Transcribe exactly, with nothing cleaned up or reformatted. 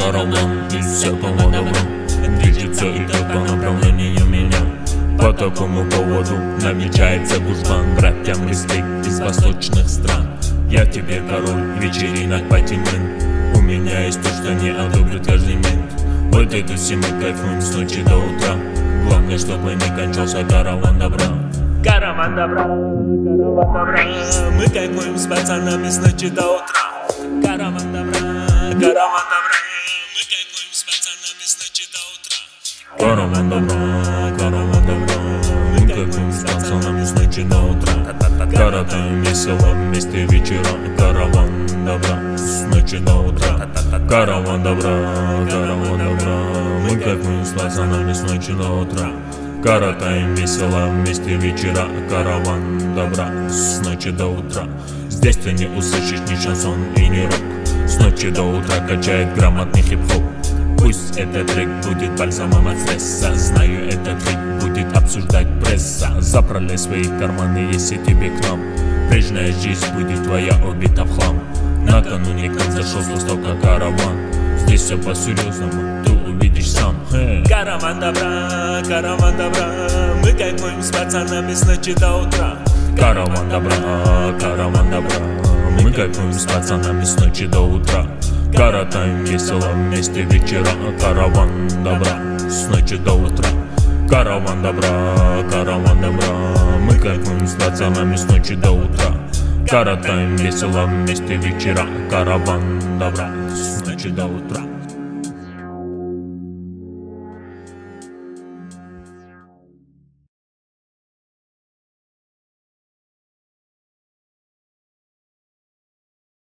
караван из всякого добра движется идет по направлению меня. По такому поводу намечается гужбан. Братьям респект из восточных стран. Я тебе король вечеринок Патимен. У меня есть то, что не одобрит каждый мент. В этой тусе мы кайфуем с ночи до утра. Главное, чтобы не кончался караван добра. Караван добра, караван добра. Мы кайфуем с пацанами с ночи до утра. Караван добра, караван добра. Мы кайфуем с пацанами с ночи до утра. Караван добра, караван добра. Мы кайфуем с пацанами с ночи до утра. Коротаем весело вместе вечера. Караван добра с ночи до утра. Караван добра, караван добра. Мы кайфуем с пацанами с ночи до утра. Коротаем весело вместе вечера. Караван добра с ночи до утра. Здесь ты не услышишь ни шансон и ни рок. С ночи до утра качает грамотный хип-хоп. Пусть этот трек будет бальзамом от стресса. Знаю, этот трек будет обсуждать пресса. Заправляй свои карманы, если тебе к нам. Прежняя жизнь будет твоя убита в хлам. Накануне к нам зашел с востока караван. Здесь все по-серьезному, ты увидишь сам. Hey. Караван добра, караван добра. Мы кайфуем с пацанами с ночи до утра. Караван добра, караван добра. Мы кайфуем с пацанами с ночи до утра. Коротаем весело вместе вечера. Караван добра с ночи до утра. Караван добра, караван добра. Мы кайфуем с пацанами с ночи до утра. Коротаем весело вместе вечера. Караван добра с ночи до утра.